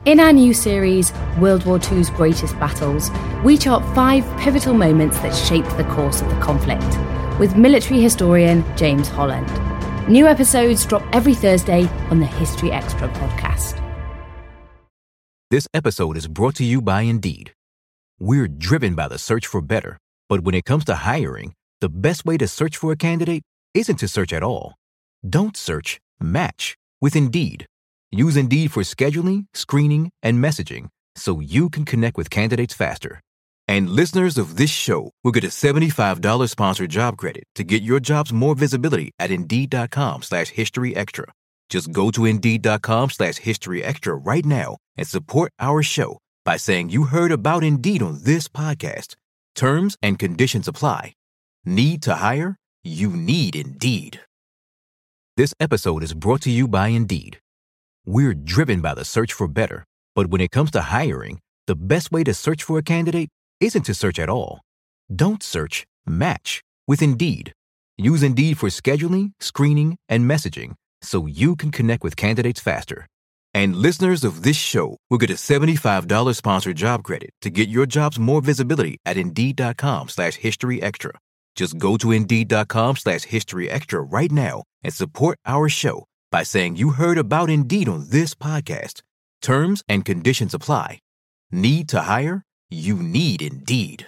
In our new series, World War II's Greatest Battles, we chart 5 pivotal moments that shaped the course of the conflict, with military historian James Holland. New episodes drop every Thursday on the History Extra podcast. This episode is brought to you by Indeed. We're driven by the search for better, but when it comes to hiring, the best way to search for a candidate isn't to search at all. Don't search, match with Indeed. Use Indeed for scheduling, screening, and messaging so you can connect with candidates faster. And listeners of this show will get a $75 sponsored job credit to get your jobs more visibility at Indeed.com/historyextra. Just go to Indeed.com/historyextra right now and support our show by saying you heard about Indeed on this podcast. Terms and conditions apply. Need to hire? You need Indeed. This episode is brought to you by Indeed. We're driven by the search for better, but when it comes to hiring, the best way to search for a candidate isn't to search at all. Don't search, match with Indeed. Use Indeed for scheduling, screening, and messaging so you can connect with candidates faster. And listeners of this show will get a $75 sponsored job credit to get your jobs more visibility at Indeed.com/historyextra. Just go to Indeed.com/historyextra right now and support our show by saying you heard about Indeed on this podcast. Terms and conditions apply. Need to hire? You need Indeed.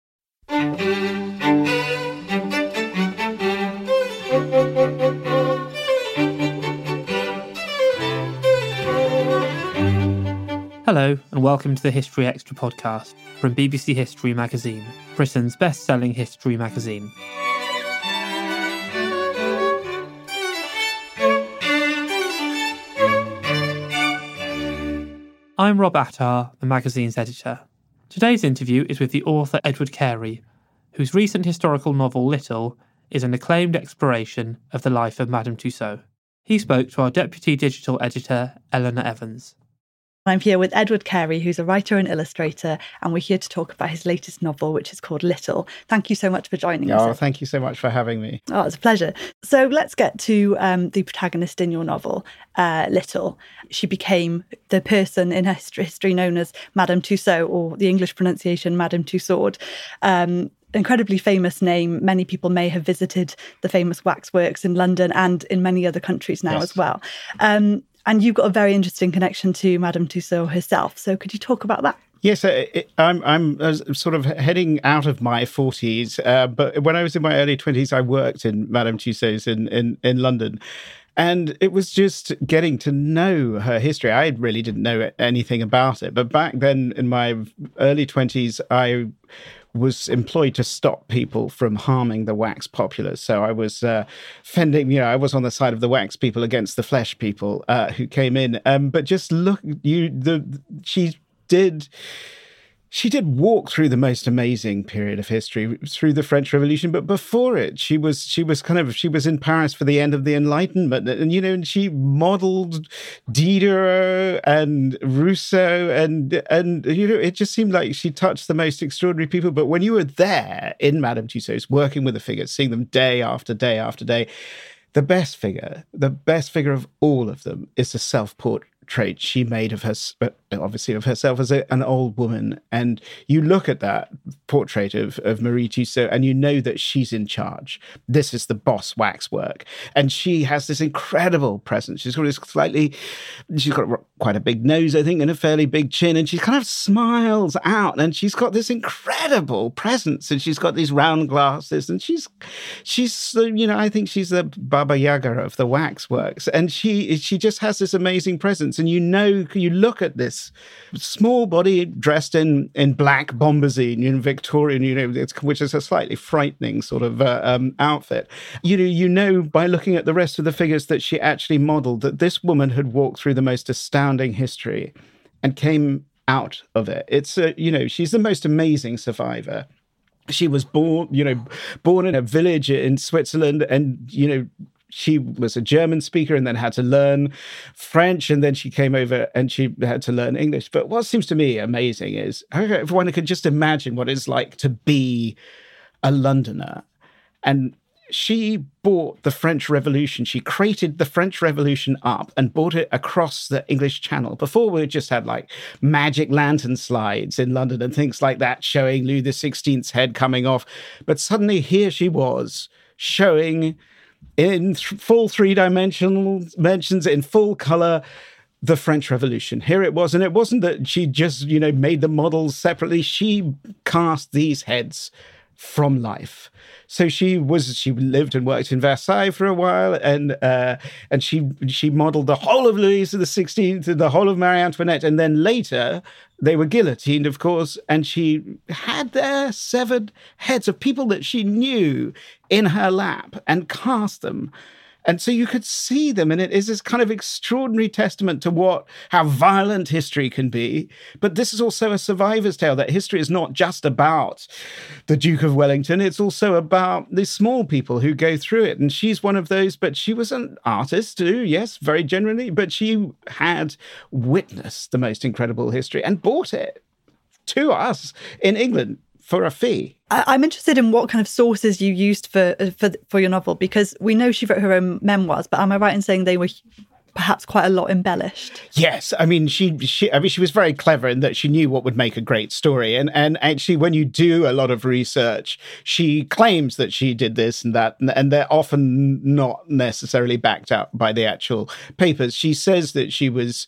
Hello and welcome to the History Extra podcast from BBC History Magazine, Britain's best-selling history magazine. I'm Rob Attar, the magazine's editor. Today's interview is with the author Edward Carey, whose recent historical novel Little is an acclaimed exploration of the life of Madame Tussaud. He spoke to our deputy digital editor, Eleanor Evans. I'm here with Edward Carey, who's a writer and illustrator, and we're here to talk about his latest novel, which is called Little. Thank you so much for joining us. Oh, thank you so much for having me. Oh, it's a pleasure. So let's get to the protagonist in your novel, Little. She became the person in history known as Madame Tussaud, or the English pronunciation Madame Tussaud. Incredibly famous name. Many people may have visited the famous waxworks in London and in many other countries now as well. And you've got a very interesting connection to Madame Tussaud herself. So could you talk about that? Yes, I'm sort of heading out of my 40s, but when I was in my early 20s, I worked in Madame Tussauds in London. And it was just getting to know her history. I really didn't know anything about it. But back then, in my early 20s, I was employed to stop people from harming the wax populace. So I was fending, I was on the side of the wax people against the flesh people who came in. But just look, she did walk through the most amazing period of history, through the French Revolution. But before it, she was in Paris for the end of the Enlightenment, and she modelled Diderot and Rousseau, and it just seemed like she touched the most extraordinary people. But when you were there in Madame Tussauds, working with the figures, seeing them day after day after day, the best figure of all of them is the self-portrait she made of her, obviously of herself as an old woman. And you look at that portrait of Marie Tussaud and you know that she's in charge. This is the boss waxwork. And she has this incredible presence. She's got quite a big nose, I think, and a fairly big chin. And she kind of smiles out and she's got this incredible presence. And she's got these round glasses and she's I think she's the Baba Yaga of the waxworks. And she just has this amazing presence. And you look at this small body dressed in black bombazine, Victorian, which is a slightly frightening sort of outfit. You know by looking at the rest of the figures that she actually modelled that this woman had walked through the most astounding history and came out of it. It's she's the most amazing survivor. She was born in a village in Switzerland, and she was a German speaker and then had to learn French, and then she came over and she had to learn English. But what seems to me amazing is if one could just imagine what it's like to be a Londoner. And she brought the French Revolution. She created the French Revolution up and brought it across the English Channel. Before, we just had like magic lantern slides in London and things like that, showing Louis XVI's head coming off. But suddenly here she was showing in full dimensions, in full color, the French Revolution. Here it was. And it wasn't that she just, made the models separately. She cast these heads from life. So she lived and worked in Versailles for a while, and she modeled the whole of Louis XVI, the whole of Marie Antoinette, and then later they were guillotined, of course, and she had their severed heads of people that she knew in her lap and cast them. And so you could see them, and it is this kind of extraordinary testament to how violent history can be. But this is also a survivor's tale, that history is not just about the Duke of Wellington. It's also about the small people who go through it. And she's one of those, but she was an artist too, yes, very generally. But she had witnessed the most incredible history and brought it to us in England for a fee. I'm interested in what kind of sources you used for your novel, because we know she wrote her own memoirs, but am I right in saying they were perhaps quite a lot embellished? Yes, I mean she was very clever in that she knew what would make a great story, and actually when you do a lot of research, she claims that she did this and that, and they're often not necessarily backed up by the actual papers. She says that she was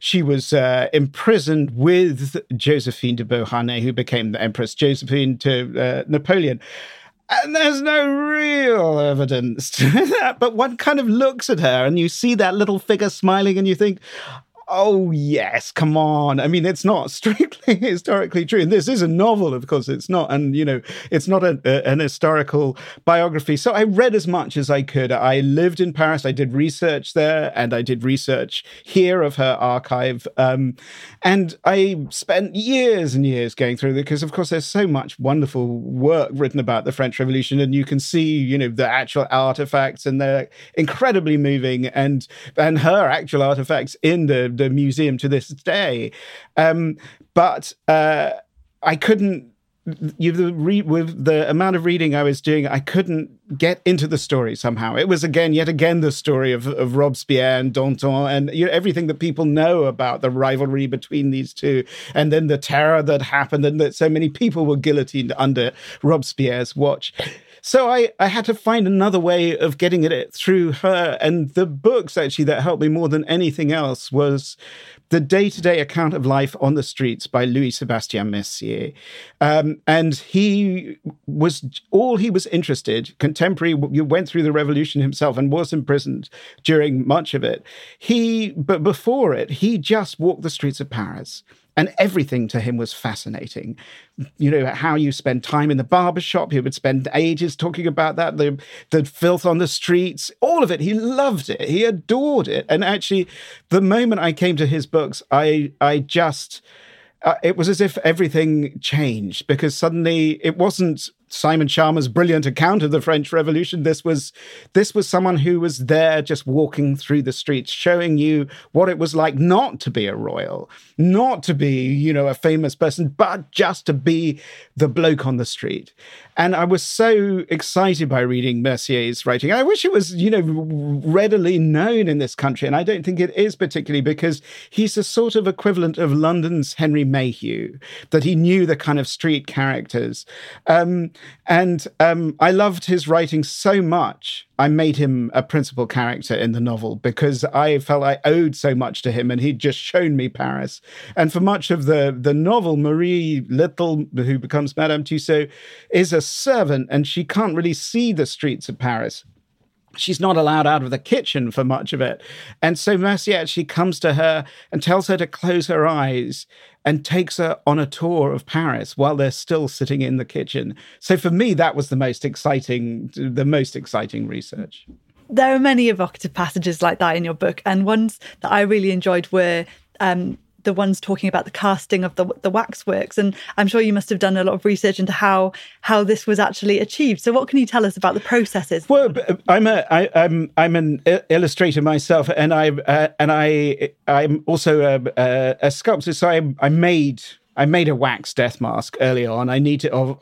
imprisoned with Josephine de Beauharnais, who became the Empress Josephine to Napoleon. And there's no real evidence to that. But one kind of looks at her and you see that little figure smiling and you think, oh, yes, come on. I mean, it's not strictly historically true. And this is a novel, of course. It's not, and, it's not an historical biography. So I read as much as I could. I lived in Paris. I did research there, and I did research here of her archive. And I spent years and years going through it because, of course, there's so much wonderful work written about the French Revolution. And you can see, the actual artifacts, and they're incredibly moving. And her actual artifacts in the museum to this day. But I couldn't, with the amount of reading I was doing, I couldn't get into the story somehow. It was yet again the story of Robespierre and Danton, and everything that people know about the rivalry between these two, and then the terror that happened, and that so many people were guillotined under Robespierre's watch. So I had to find another way of getting at it through her. And the books, actually, that helped me more than anything else was The Day-to-Day Account of Life on the Streets by Louis-Sébastien Mercier. And he was interested, contemporary, you went through the revolution himself and was imprisoned during much of it. But before it, he just walked the streets of Paris. And everything to him was fascinating. How you spend time in the barbershop. He would spend ages talking about that, the filth on the streets, all of it. He loved it. He adored it. And actually, the moment I came to his books, I just... it was as if everything changed, because suddenly it wasn't Simon Schama's brilliant account of the French Revolution. This was someone who was there just walking through the streets, showing you what it was like not to be a royal, not to be, a famous person, but just to be the bloke on the street. And I was so excited by reading Mercier's writing. I wish it was, readily known in this country. And I don't think it is, particularly because he's a sort of equivalent of London's Henry Mayhew, that he knew the kind of street characters. And I loved his writing so much, I made him a principal character in the novel because I felt I owed so much to him, and he'd just shown me Paris. And for much of the novel, Marie Little, who becomes Madame Tussaud, is a servant, and she can't really see the streets of Paris. She's not allowed out of the kitchen for much of it. And so Mercier actually comes to her and tells her to close her eyes and takes her on a tour of Paris while they're still sitting in the kitchen. So for me, that was the most exciting research. There are many evocative passages like that in your book. And ones that I really enjoyed were the ones talking about the casting of the waxworks. And I'm sure you must have done a lot of research into how this was actually achieved. So what can you tell us about the processes? Well, I'm an illustrator myself, and I'm also a sculptor. So I made I made a wax death mask early on. I needed of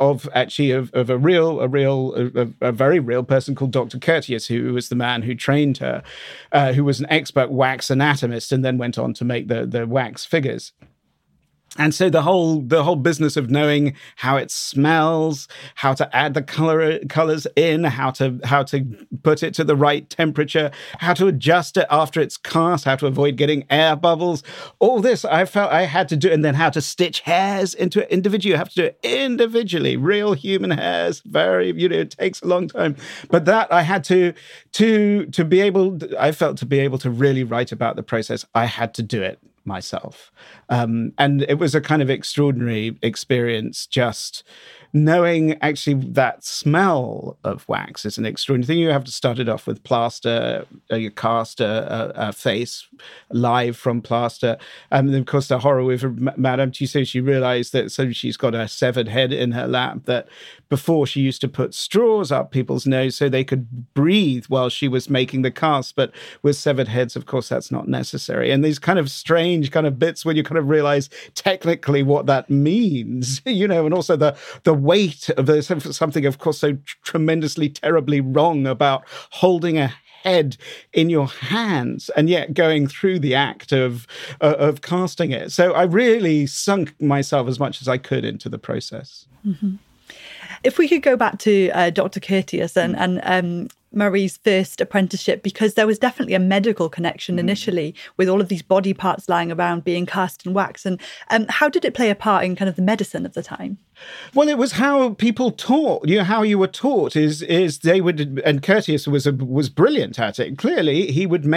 a very real person called Dr. Curtius, who was the man who trained her, who was an expert wax anatomist, and then went on to make the wax figures. And so the whole business of knowing how it smells, how to add the colors in, how to put it to the right temperature, how to adjust it after it's cast, how to avoid getting air bubbles, all this I felt I had to do, and then how to stitch hairs into it individually. You have to do it individually, real human hairs. It takes a long time, but that I had to be able. I felt to be able to really write about the process, I had to do it myself. And it was a kind of extraordinary experience, just knowing actually that smell of wax is an extraordinary thing. You have to start it off with plaster. You cast a face live from plaster. And then, of course, the horror with Madame Tussaud, she realized that she's got a severed head in her lap, that before she used to put straws up people's nose so they could breathe while she was making the cast. But with severed heads, of course, that's not necessary. And these kind of strange kind of bits when you kind of realize technically what that means, and also the weight of something, of course, so tremendously, terribly wrong about holding a head in your hands and yet going through the act of casting it. So I really sunk myself as much as I could into the process. Mm-hmm. If we could go back to Dr. Curtius and Marie's first apprenticeship, because there was definitely a medical connection initially with all of these body parts lying around being cast in wax. And how did it play a part in kind of the medicine of the time? Well, it was how people taught. How you were taught is they would, and Curtius was brilliant at it. Clearly, he would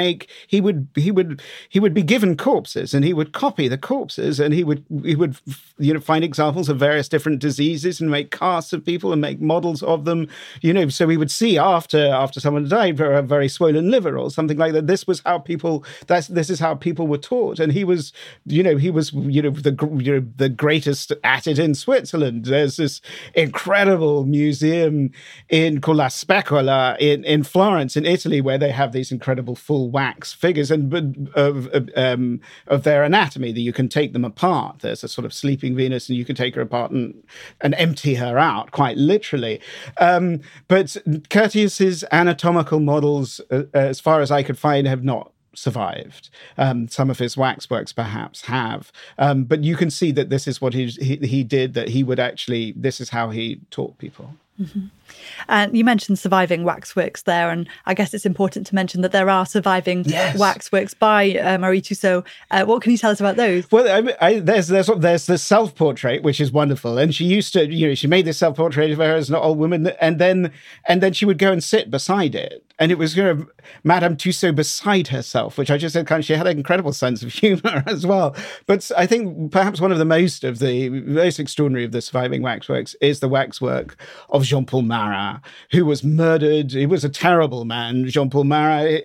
be given corpses, and he would copy the corpses, and he would find examples of various different diseases and make casts of people and make models of them. So we would see after someone died for a very swollen liver or something like that. This was how people. This is how people were taught, and he was the greatest at it in Switzerland. There's this incredible museum called La Specola in Florence, in Italy, where they have these incredible full wax figures of their anatomy that you can take them apart. There's a sort of sleeping Venus, and you can take her apart and empty her out, quite literally. But Curtius's anatomical models, as far as I could find, have not survived. Some of his waxworks perhaps have, but you can see that this is what he did, that he would actually, this is how he taught people. Mm-hmm. And you mentioned surviving waxworks there, and I guess it's important to mention that there are surviving waxworks by Marie Tussaud. What can you tell us about those? Well, there's the self-portrait, which is wonderful, and she used to, she made this self-portrait of her as an old woman, and then she would go and sit beside it, and it was Madame Tussaud beside herself, which I just said she had an incredible sense of humor as well. But I think perhaps one of the most extraordinary of the surviving waxworks is the waxwork of Jean-Paul Marat, who was murdered. He was a terrible man, Jean-Paul Marat.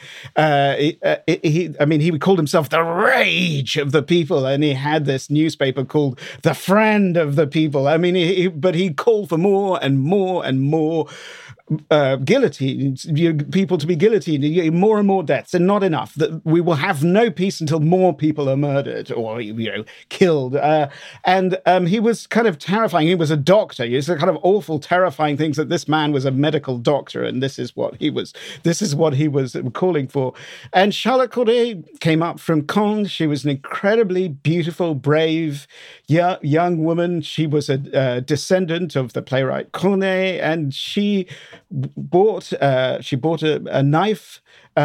He called himself the rage of the people, and he had this newspaper called The Friend of the People. But he called for more and more and more guillotines, people to be guillotined, more and more deaths, and not enough. That we will have no peace until more people are murdered or killed. And he was kind of terrifying. He was a doctor. He was a kind of awful, terrifying things that this man was a medical doctor, and this is what he was. This is what he was calling for. And Charlotte Corday came up from Caen. She was an incredibly beautiful, brave young woman. She was a descendant of the playwright Corneille, and she bought a knife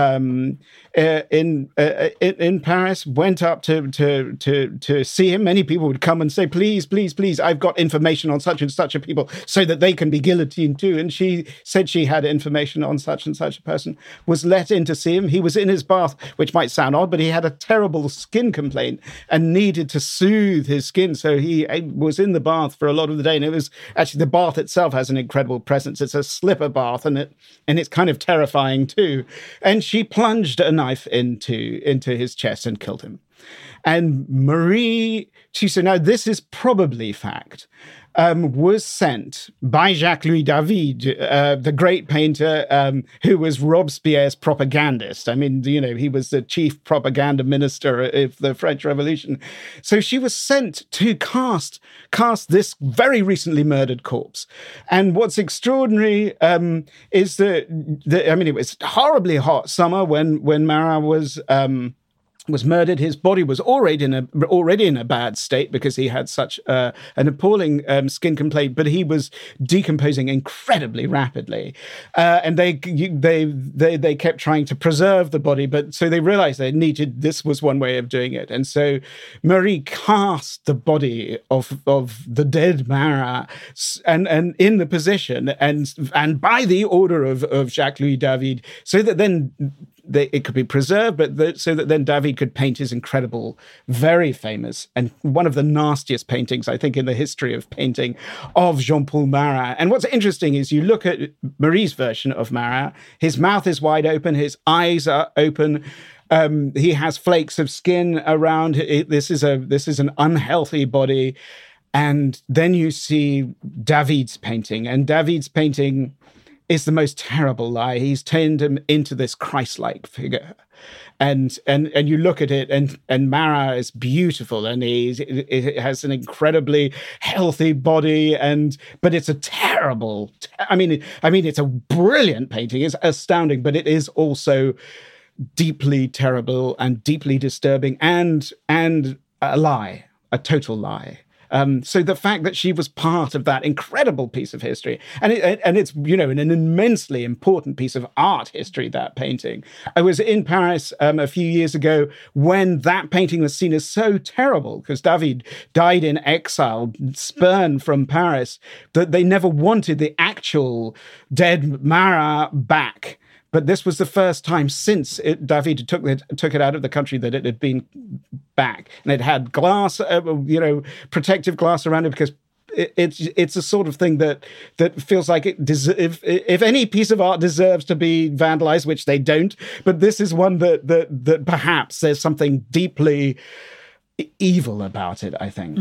in Paris, went up to see him. Many people would come and say, please, please, please, I've got information on such and such a people so that they can be guillotined too. And she said she had information on such and such a person, was let in to see him. He was in his bath, which might sound odd, but he had a terrible skin complaint and needed to soothe his skin. So he was in the bath for a lot of the day. And it was actually, the bath itself has an incredible presence. It's a slipper bath, and it's kind of terrifying too. And she plunged a knife into his chest and killed him. And Marie Tussaud, now this is probably fact, was sent by Jacques-Louis David, the great painter who was Robespierre's propagandist. I mean, he was the chief propaganda minister of the French Revolution. So she was sent to cast this very recently murdered corpse. And what's extraordinary is that, it was horribly hot summer when Marat was murdered. His body was already in a bad state because he had such an appalling skin complaint, but he was decomposing incredibly rapidly, and they kept trying to preserve the body. But so they realized this was one way of doing it, and so Marie cast the body of the dead Marat and in the position and by the order of Jacques-Louis David, so that then it could be preserved, but so that then David could paint his incredible, very famous, and one of the nastiest paintings, I think, in the history of painting of Jean-Paul Marat. And what's interesting is you look at Marie's version of Marat, his mouth is wide open, his eyes are open, he has flakes of skin around. This is an unhealthy body. And then you see David's painting, and David's painting is the most terrible lie. He's turned him into this Christ-like figure. And you look at it, and Marat is beautiful, and it has an incredibly healthy body, but it's a terrible, it's a brilliant painting. It's astounding, but it is also deeply terrible and deeply disturbing and a lie, a total lie. So the fact that she was part of that incredible piece of history, and it's an immensely important piece of art history, that painting. I was in Paris a few years ago when that painting was seen as so terrible because David died in exile, spurned from Paris, that they never wanted the actual dead Marat back. But this was the first time since David took it out of the country that it had been back, and it had glass, protective glass around it, because it's a sort of thing that feels like if any piece of art deserves to be vandalized, which they don't, but this is one that perhaps there's something deeply evil about it, I think.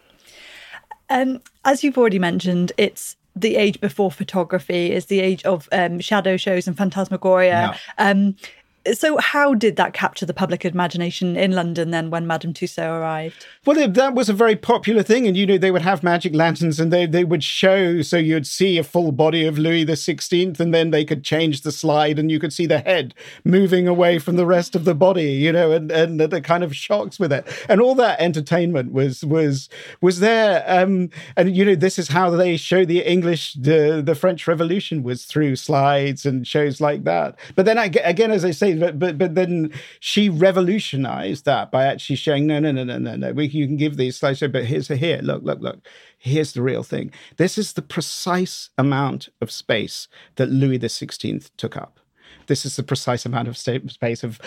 Mm-hmm. As you've already mentioned, it's the age before photography, is the age of shadow shows and phantasmagoria. Yeah. So how did that capture the public imagination in London then when Madame Tussaud arrived? Well, that was a very popular thing. And, they would have magic lanterns and they would show, so you'd see a full body of Louis XVI, and then they could change the slide and you could see the head moving away from the rest of the body, and the kind of shocks with it. And all that entertainment was there. And, this is how they show the French Revolution, was through slides and shows like that. But then again, as I say, but then she revolutionized that by actually showing, no, you can give these slides, but here, look, here's the real thing. This is the precise amount of space that Louis XVI took up. This is the precise amount of space of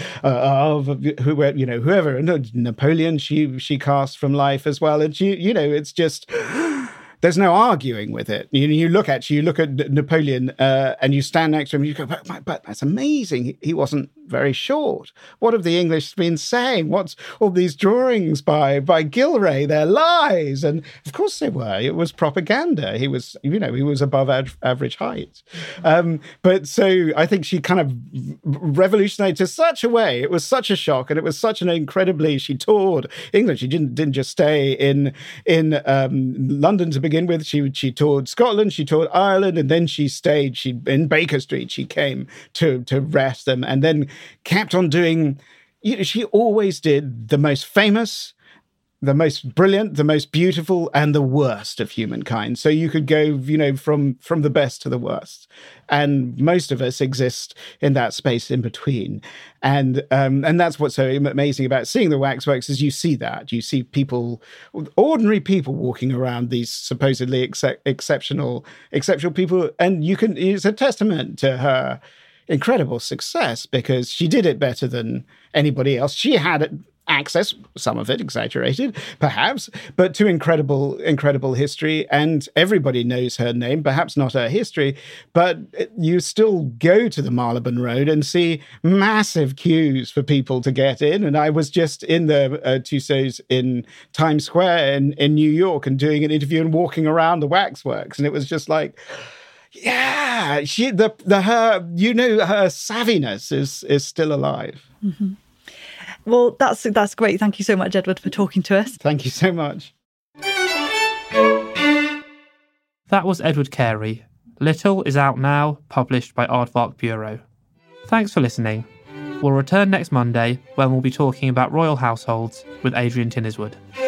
whoever, Napoleon, she cast from life as well. And it's just, there's no arguing with it. You look at Napoleon and you stand next to him and you go, but that's amazing. He wasn't very short. What have the English been saying? What's all these drawings by Gillray? They're lies. And of course they were. It was propaganda. He was above average height. But so I think she kind of revolutionized in such a way. It was such a shock, and it was such an incredibly, she toured England. She didn't just stay in London to begin with. She toured Scotland, she toured Ireland, and then she stayed in Baker Street. She came to rest them, and then kept on doing, she always did the most famous, the most brilliant, the most beautiful, and the worst of humankind. So you could go, from the best to the worst. And most of us exist in that space in between. And that's what's so amazing about seeing the waxworks, is you see that. You see people, ordinary people, walking around, these supposedly exceptional people. And it's a testament to her incredible success, because she did it better than anybody else. She had access, some of it exaggerated, perhaps, but to incredible history. And everybody knows her name, perhaps not her history, but you still go to the Marylebone Road and see massive queues for people to get in. And I was just in the Tussauds in Times Square in New York and doing an interview and walking around the waxworks. And it was just like, yeah, her savviness is still alive. Mm-hmm. Well, that's great. Thank you so much, Edward, for talking to us. Thank you so much. That was Edward Carey. Little is out now, published by Aardvark Bureau. Thanks for listening. We'll return next Monday when we'll be talking about royal households with Adrian Tinniswood.